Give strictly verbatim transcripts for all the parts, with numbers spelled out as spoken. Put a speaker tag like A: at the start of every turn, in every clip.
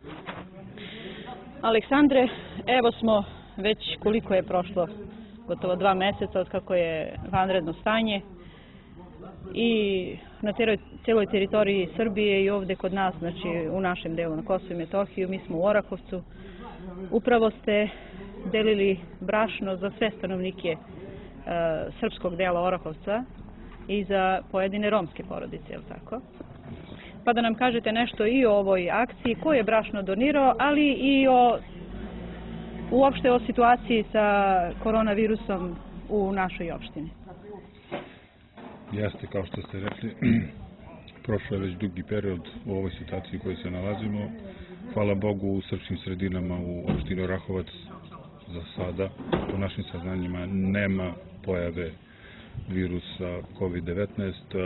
A: Aleksandre, evo smo već koliko je prošlo, gotovo dva meseca od kako je vanredno stanje i na cijeloj teritoriji Srbije i ovdje kod nas, znači u našem delu na Kosovu i Metohiju, mi smo u Orahovcu. Upravo ste delili brašno za sve stanovnike e, srpskog dela Orahovca i za pojedine romske porodice, je li tako? Pa da nam kažete nešto i o ovoj akciji, ko je brašno donirao, ali i o uopšte o situaciji sa koronavirusom u našoj opštini.
B: Jeste, kao što ste rekli, prošlo je već dugi period u ovoj situaciji u kojoj se nalazimo. Hvala Bogu, u srpskim sredinama u opštini Orahovac za sada, po našim saznanjima, nema pojave virusa kovid devetnaest.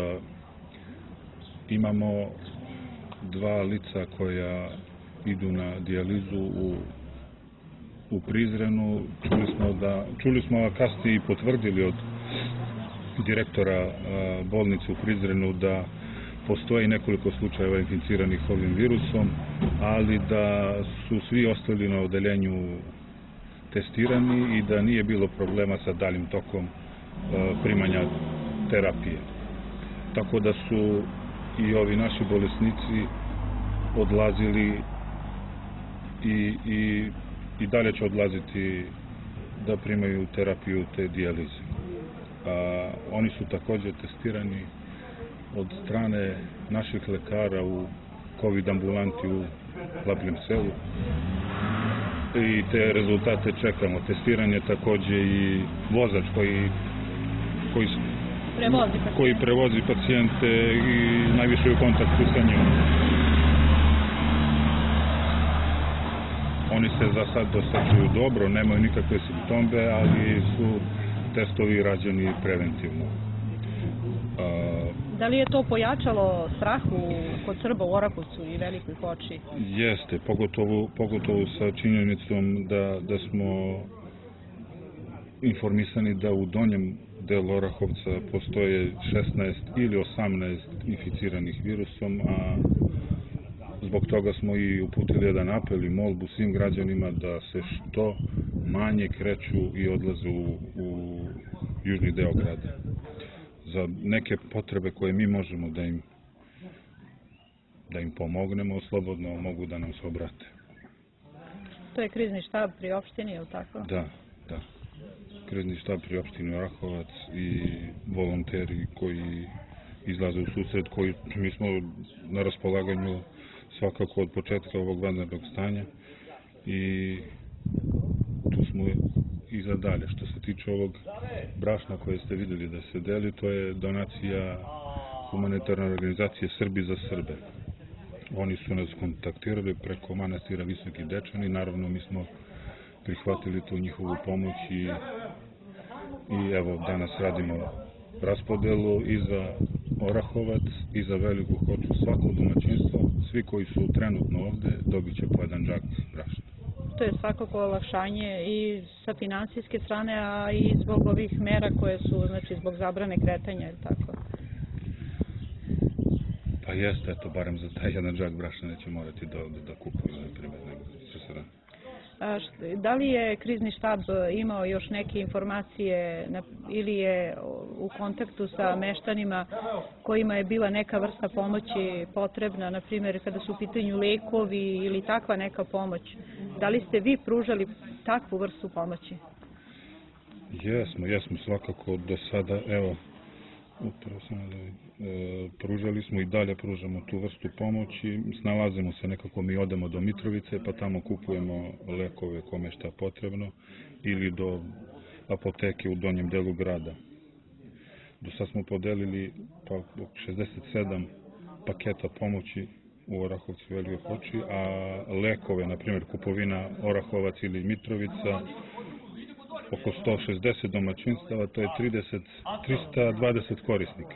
B: Imamo dva lica koja idu na dijalizu u, u Prizrenu. Čuli smo, da, čuli smo a kasnije i potvrdili od direktora bolnice u Prizrenu da postoji nekoliko slučajeva inficiranih ovim virusom, ali da su svi ostali na odeljenju testirani i da nije bilo problema sa daljim tokom primanja terapije. Tako da su i ovi naši bolesnici odlazili i, i, i dalje će odlaziti da primaju terapiju te dijalize. A, oni su također testirani od strane naših lekara u COVID ambulanti u Labljem selu i te rezultate čekamo. Testiranje također i vozač koji, koji,
A: prevozi
B: koji prevozi pacijente i najviše u kontaktu sa njima. Oni se za sad osjećaju dobro, nemaju nikakve simptome, ali su testovi rađeni preventivno.
A: Da li je to pojačalo strah kod Srba u Orahovcu i Velikoj Hoči?
B: Jeste, pogotovo, pogotovo sa činjenicom da, da smo informisani da u donjem delu Orahovca postoje šesnaest ili osamnaest inficiranih virusom, a zbog toga smo i uputili jedan apel i molbu svim građanima da se što manje kreću i odlaze u, u južni deo grada. Za neke potrebe koje mi možemo da im, da im pomognemo, slobodno mogu da nam se obrate.
A: To je krizni štab pri opštini, je li tako?
B: Da, da. Krizni štab pri opštini Orahovac i volonteri koji izlaze u susret, koji mi smo na raspolaganju svakako od početka ovog vanrednog stanja i tu smo i za dalje. Što se tiče ovog brašna koje ste vidjeli da se deli, to je donacija humanitarne organizacije Srbi za Srbe. Oni su nas kontaktirali preko manastira Visoki Dečani, naravno mi smo prihvatili tu njihovu pomoć i, i evo danas radimo raspodelu i za Orahovac i za Veliku Hoču. Svako domaćinstvo, svi koji su trenutno ovde, dobit će po jedan džak brašna.
A: To je svakako olakšanje i sa finansijske strane, a i zbog ovih mera koje su, znači zbog zabrane kretanja, je tako?
B: Pa jeste, eto, barem za taj jedan džak brašna neće morati da, da, da kupuju, na primjer, nego će se da.
A: Da li je krizni štab imao još neke informacije ili je u kontaktu sa meštanima kojima je bila neka vrsta pomoći potrebna, na primjer kada su u pitanju lekovi ili takva neka pomoć? Da li ste vi pružali takvu vrstu pomoći?
B: Jesmo, jesmo svakako do sada, evo, upravo sam da e, pružali smo i dalje pružamo tu vrstu pomoći, snalazimo se nekako, mi odemo do Mitrovice pa tamo kupujemo lekove kome šta potrebno ili do apoteke u donjem delu grada. Do sad smo podelili pa šezdeset sedam paketa pomoći u Orahovcu i Velikoj Hoči, a lekove, na primjer kupovina Orahovac ili Mitrovica, oko sto šezdeset domaćinstava, to je trista dvadeset korisnika.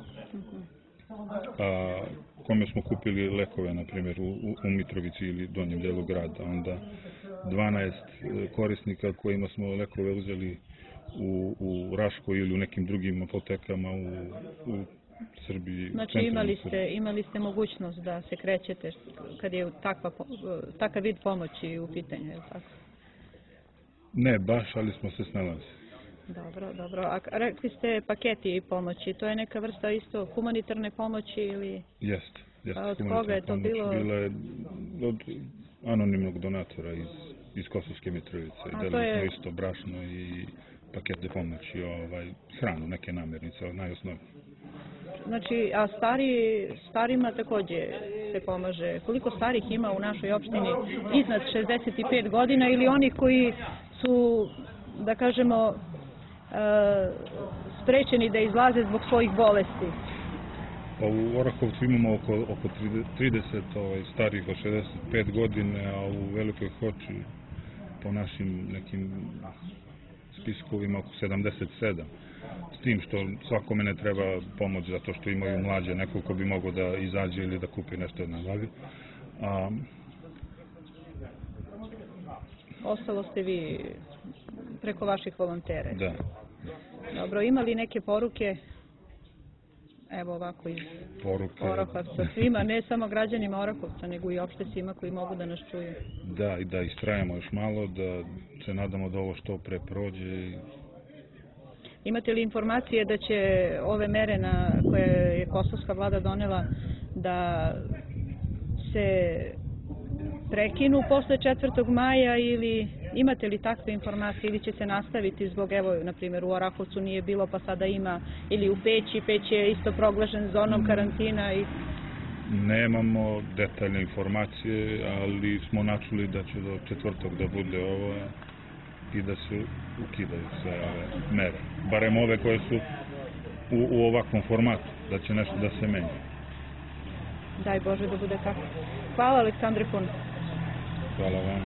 B: A kome smo kupili lekove, na primjer, u, u Mitrovici ili donjem delu grada. Onda dvanaest korisnika kojima smo lekove uzeli u, u Raškoj ili u nekim drugim apotekama u, u Srbiji.
A: Znači
B: centralnoj
A: imali
B: Srbiji.
A: ste, imali ste mogućnost da se krećete kad je takva, po- takav vid pomoći u pitanju, je li tako?
B: Ne baš, ali smo se snalazili.
A: Dobro, dobro. A k- rekli ste paketi pomoći, to je neka vrsta isto humanitarne pomoći ili...
B: Jeste. Jeste.
A: A od
B: humanitarna
A: koga je to
B: pomoć
A: bilo?
B: Bila je od anonimnog donatora iz, iz Kosovske Mitrovice.
A: A
B: Delili
A: to je-
B: smo isto brašno i pakete pomoći, ovaj, hranu, neke namirnice, ali najosnovnije.
A: Znači, a stari, starima takođe se pomaže. Koliko starih ima u našoj opštini iznad šezdeset pet godina ili oni koji su, da kažemo, e, sprečeni da izlaze zbog svojih bolesti?
B: Pa u Orahovcu imamo oko, oko trideset ovaj, starih od šezdeset pet godine, a u Velikoj Hoči po našim nekim spiskovima oko sedamdeset sedam. S tim što svakome ne treba pomoć zato što imaju mlađe, neko ko bi mogao da izađe ili da kupi nešto od nabavlja. A,
A: Ostalo ste vi preko vaših volontera.
B: da,
A: Dobro, ima li neke poruke, evo ovako iz
B: poruke.
A: Orahovca, svima, ne samo građanima Orahovca, nego i opšte svima koji mogu da nas čuju?
B: Da, i da istrajamo još malo, da se nadamo da ovo što pre prođe. i
A: Imate li informacije da će ove mere na koje je kosovska vlada donela da se prekinu posle četvrtog maja ili imate li takve informacije ili će se nastaviti zbog, evo, na primjer u Orahovcu nije bilo pa sada ima, ili u Peći, Peć je isto proglašen zonom karantina i...
B: Nemamo detaljne informacije, ali smo načuli da će do četvrtog da bude ovo i da se ukidaju sve ove mere. Barem ove koje su u, u ovakvom formatu, da će nešto da se menja.
A: Daj Bože da bude tako. Hvala Aleksandre puno.
B: Hvala vam.